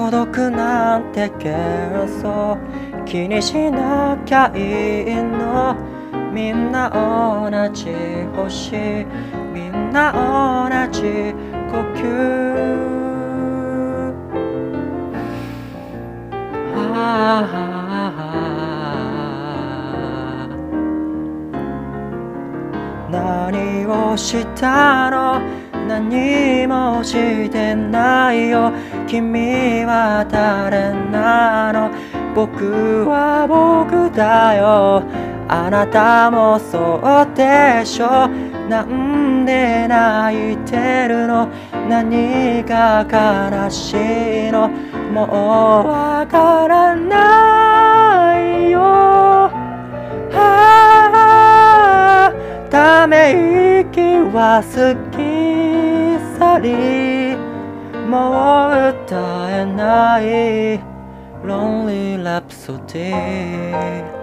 孤独なんて幻想気にしなきゃいいのみんな同じ星みんな同じ呼吸何をしたの何もしてないよ君は誰なの僕は僕だよあなたもそうでしょなんで泣いてるの何が悲しいのもうわからないよため息は過ぎ去りもう歌えない Lonely Rhapsody